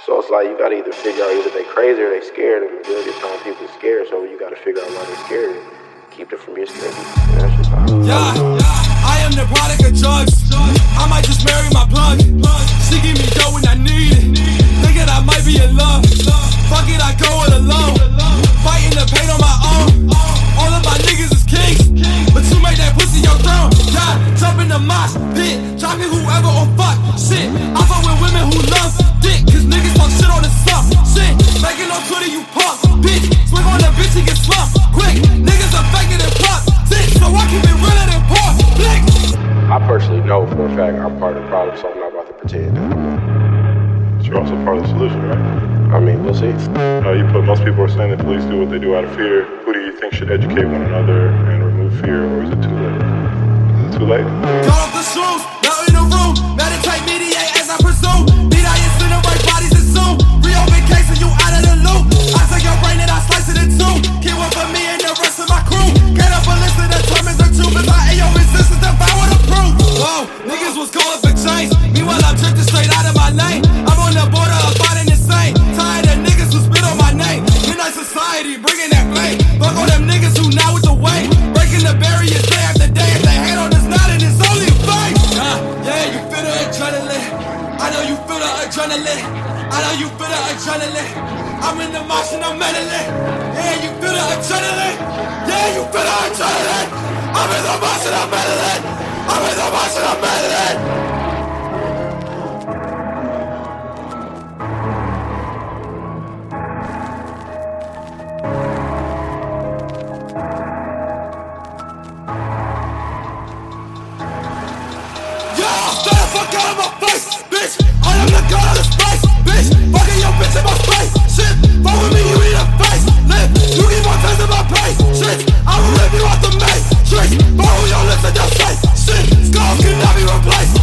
So it's like you gotta either figure out either they crazy or they scared, and the majority of the time people are scared, so you gotta figure out why they're scared and keep them from being scared. That's just how I am the product of drugs. I might just marry my plug. She give me dough when I need it. Thinking I might be in love. Fuck it, I go it alone. Fighting the pain on my own. All of my niggas is kings, but you made that pussy your throne. Yeah, jump in the mosh pit, dropping whoever on fuck shit. I fuck with women who love dick, cause niggas talk shit on the slump. Shit, making no Twitter, you punk bitch. Swing on the bitch, he get slumped quick. Niggas are faking and pop dick, so I keep it realer than pork. I personally know for a fact I'm part of the problem, so I'm not about to pretend that I'm not. But you're also part of the solution, right? I mean, we'll see. Most people are saying that police do what they do out of fear. Who do you think should educate one another and remove fear, or is it too late? Is it too late? Cut off the shoes, now in the room. Meditate, mediate as I presume. Need I incinerate bodies and soon. Reopen case and you out of the loop. I take your brain and I slice it in two. Keep one for me and the rest of my crew. Get up and listen to determines the truth. If I ain't your resistance, then power to prove. Whoa, niggas was calling for change. Meanwhile, I'm drifting straight out of my lane. I'm on the border of fighting insane. Tired of niggas who spit on my name. Midnight society, bringing that blame. Fuck all them niggas who now with the way. Breaking the barriers day after day. If they hate on us now, then it's only a fight. Yeah, you feel the adrenaline. I know you feel the adrenaline. I know you feel the adrenaline. I'm in the mosh and I'm meddling. Yeah, you feel the adrenaline. Yeah, you feel the adrenaline. I'm in the mosh and I'm meddling. I'm in the mosh and I'm meddling. Fuck out of my face, bitch. I am the god of the space, bitch. Fucking your bitch in my face, shit. Fuck with me, you need a face, live. You keep on tasting my pace, shit. I will rip you off the main streets. Borrow your lips and your face, shit. Skull cannot be replaced.